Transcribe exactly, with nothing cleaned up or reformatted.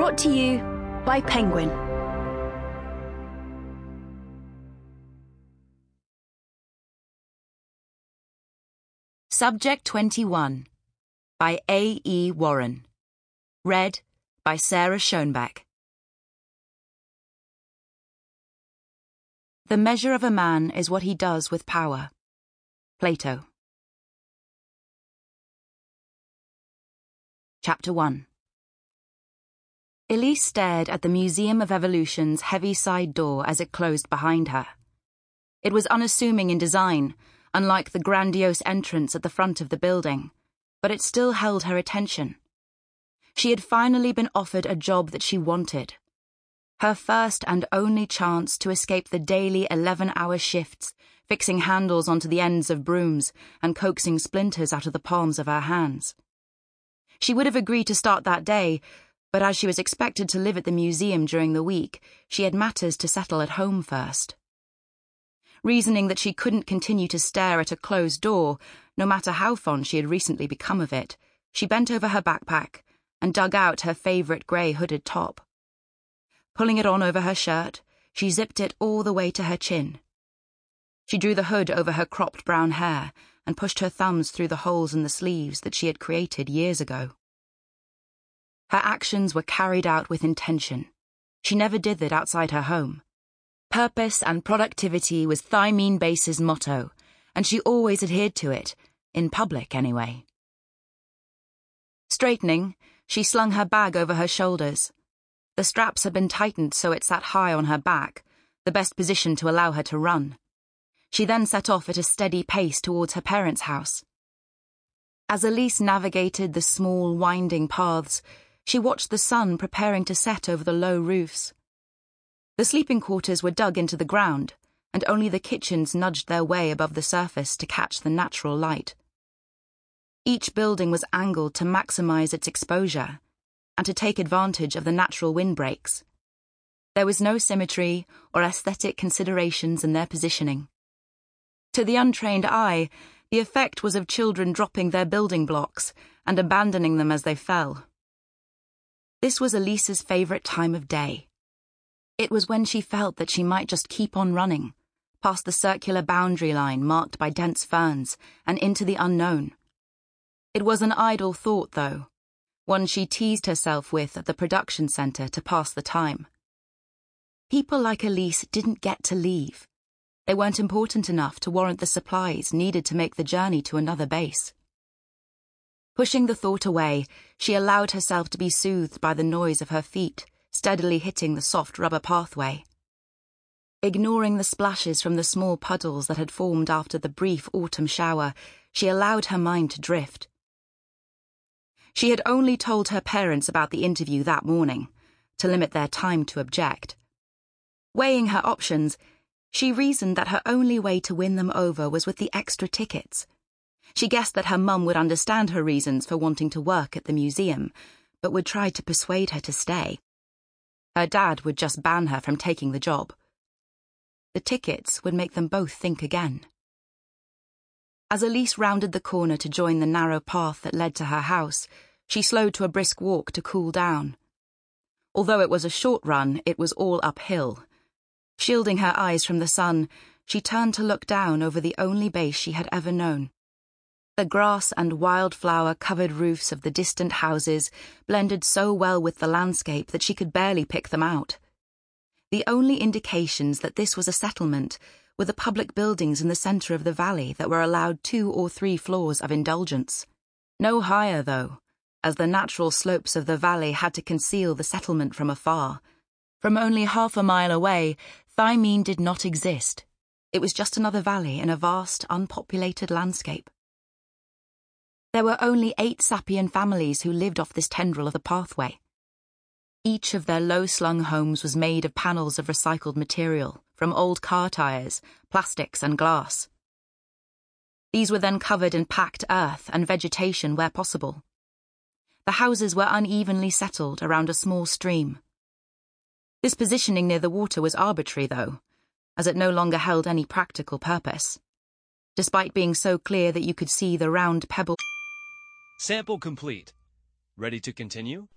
Brought to you by Penguin. Subject twenty-one by A. E. Warren. Read by Sarah Schoenbeck. The measure of a man is what he does with power. Plato. Chapter one. Elise stared at the Museum of Evolution's heavy side door as it closed behind her. It was unassuming in design, unlike the grandiose entrance at the front of the building, but it still held her attention. She had finally been offered a job that she wanted. Her first and only chance to escape the daily eleven-hour shifts, fixing handles onto the ends of brooms and coaxing splinters out of the palms of her hands. She would have agreed to start that day, but as she was expected to live at the museum during the week, she had matters to settle at home first. Reasoning that she couldn't continue to stare at a closed door, no matter how fond she had recently become of it, she bent over her backpack and dug out her favourite grey hooded top. Pulling it on over her shirt, she zipped it all the way to her chin. She drew the hood over her cropped brown hair and pushed her thumbs through the holes in the sleeves that she had created years ago. Her actions were carried out with intention. She never did that outside her home. Purpose and productivity was Thymine Base's motto, and she always adhered to it, in public anyway. Straightening, she slung her bag over her shoulders. The straps had been tightened so it sat high on her back, the best position to allow her to run. She then set off at a steady pace towards her parents' house. As Elise navigated the small, winding paths, she watched the sun preparing to set over the low roofs. The sleeping quarters were dug into the ground, and only the kitchens nudged their way above the surface to catch the natural light. Each building was angled to maximize its exposure, and to take advantage of the natural windbreaks. There was no symmetry or aesthetic considerations in their positioning. To the untrained eye, the effect was of children dropping their building blocks and abandoning them as they fell. This was Elise's favourite time of day. It was when she felt that she might just keep on running, past the circular boundary line marked by dense ferns, and into the unknown. It was an idle thought, though, one she teased herself with at the production centre to pass the time. People like Elise didn't get to leave. They weren't important enough to warrant the supplies needed to make the journey to another base. Pushing the thought away, she allowed herself to be soothed by the noise of her feet, steadily hitting the soft rubber pathway. Ignoring the splashes from the small puddles that had formed after the brief autumn shower, she allowed her mind to drift. She had only told her parents about the interview that morning, to limit their time to object. Weighing her options, she reasoned that her only way to win them over was with the extra tickets. She guessed that her mum would understand her reasons for wanting to work at the museum, but would try to persuade her to stay. Her dad would just ban her from taking the job. The tickets would make them both think again. As Elise rounded the corner to join the narrow path that led to her house, she slowed to a brisk walk to cool down. Although it was a short run, it was all uphill. Shielding her eyes from the sun, she turned to look down over the only base she had ever known. The grass and wildflower-covered roofs of the distant houses blended so well with the landscape that she could barely pick them out. The only indications that this was a settlement were the public buildings in the centre of the valley that were allowed two or three floors of indulgence. No higher, though, as the natural slopes of the valley had to conceal the settlement from afar. From only half a mile away, Thymine did not exist. It was just another valley in a vast, unpopulated landscape. There were only eight Sapien families who lived off this tendril of the pathway. Each of their low-slung homes was made of panels of recycled material, from old car tyres, plastics and glass. These were then covered in packed earth and vegetation where possible. The houses were unevenly settled around a small stream. This positioning near the water was arbitrary, though, as it no longer held any practical purpose, despite being so clear that you could see the round pebble. Sample complete. Ready to continue?